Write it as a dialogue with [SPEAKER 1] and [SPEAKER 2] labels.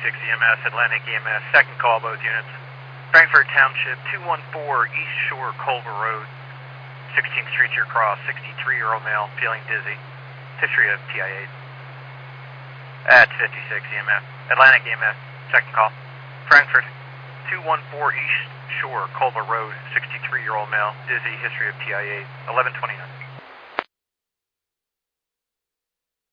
[SPEAKER 1] EMS, Atlantic EMS, second call, both units. Frankfurt Township, 214 East Shore, Culver Road, 16th Street, your cross, 63-year-old male, feeling dizzy. History of TIA. At 56 EMS, Atlantic EMS, second call. Frankfurt, 214 East Shore, Culver Road, 63-year-old male, dizzy, history of TIA, 1129.